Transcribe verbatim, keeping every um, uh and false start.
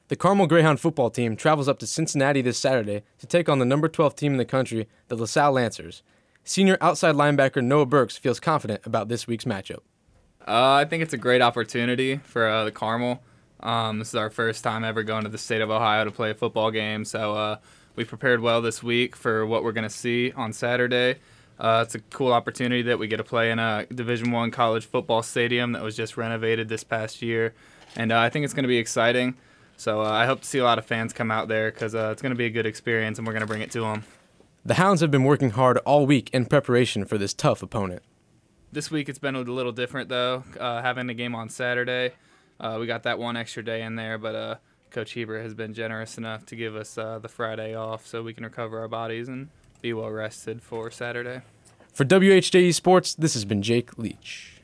The Carmel Greyhound football team travels up to Cincinnati this Saturday to take on the number twelve team in the country, the LaSalle Lancers. Senior outside linebacker Noah Burks feels confident about this week's matchup. Uh, I think it's a great opportunity for uh, the Carmel. Um, this is our first time ever going to the state of Ohio to play a football game, so uh, we prepared well this week for what we're going to see on Saturday. Uh, it's a cool opportunity that we get to play in a Division I college football stadium that was just renovated this past year, and uh, I think it's going to be exciting. So uh, I hope to see a lot of fans come out there because uh, it's going to be a good experience, and we're going to bring it to them. The Hounds have been working hard all week in preparation for this tough opponent. This week it's been a little different, though, uh, having the game on Saturday. Uh, we got that one extra day in there, but uh, Coach Heber has been generous enough to give us uh, the Friday off so we can recover our bodies and be well rested for Saturday. For W H J E Sports, this has been Jake Leach.